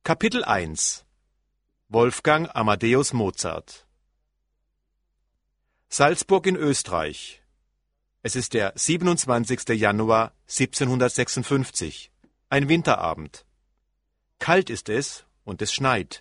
Kapitel 1 Wolfgang Amadeus Mozart. Salzburg in Österreich. Es ist der 27. Januar 1756, ein Winterabend. Kalt ist es und es schneit.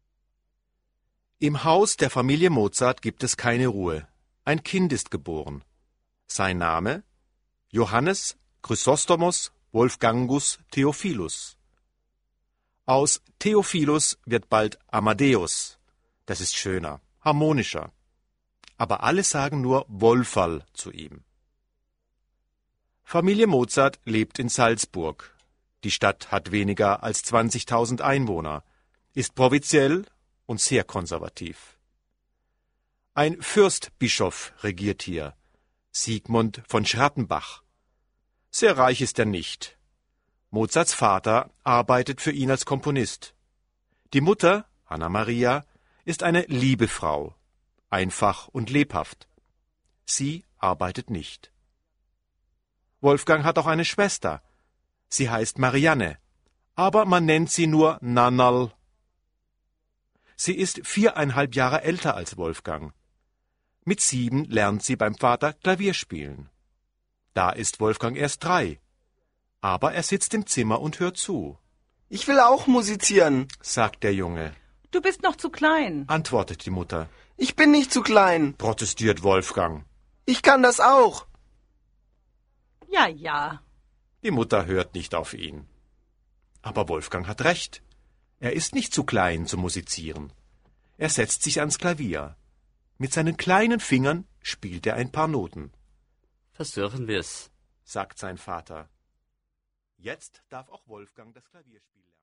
Im Haus der Familie Mozart gibt es keine Ruhe. Ein Kind ist geboren. Sein Name? Johannes Chrysostomos Wolfgangus Theophilus. Aus Theophilus wird bald Amadeus. Das ist schöner, harmonischer. Aber alle sagen nur Wolferl zu ihm. Familie Mozart lebt in Salzburg. Die Stadt hat weniger als 20.000 Einwohner, ist provinziell und sehr konservativ. Ein Fürstbischof regiert hier, Sigmund von Schrattenbach. Sehr reich ist er nicht. Mozarts Vater arbeitet für ihn als Komponist. Die Mutter, Anna Maria, ist eine liebe Frau, einfach und lebhaft. Sie arbeitet nicht. Wolfgang hat auch eine Schwester. Sie heißt Marianne, aber man nennt sie nur Nannerl. Sie ist 4,5 Jahre älter als Wolfgang. Mit 7 lernt sie beim Vater Klavier spielen. Da ist Wolfgang erst 3. Aber er sitzt im Zimmer und hört zu. Ich will auch musizieren, sagt der Junge. Du bist noch zu klein, Antwortet die Mutter. Ich bin nicht zu klein. Protestiert Wolfgang. Ich kann das auch. Ja, ja. Die Mutter hört nicht auf ihn. Aber Wolfgang hat recht. Er ist nicht zu klein zum Musizieren. Er setzt sich ans Klavier. Mit seinen kleinen Fingern spielt er ein paar Noten. Versuchen wir's, sagt sein Vater. Jetzt darf auch Wolfgang das Klavier spielen.